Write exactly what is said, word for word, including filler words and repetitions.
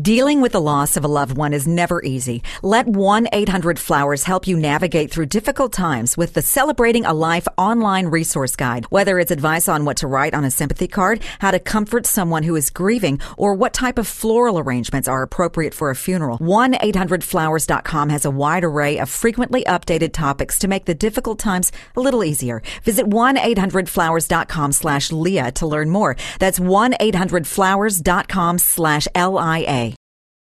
Dealing with the loss of a loved one is never easy. Let one eight hundred flowers help you navigate through difficult times with the Celebrating a Life online resource guide. Whether it's advice on what to write on a sympathy card, how to comfort someone who is grieving, or what type of floral arrangements are appropriate for a funeral, one eight hundred flowers dot com has a wide array of frequently updated topics to make the difficult times a little easier. Visit one eight hundred flowers dot com slash Leah to learn more. That's one eight hundred flowers dot com slash L I A.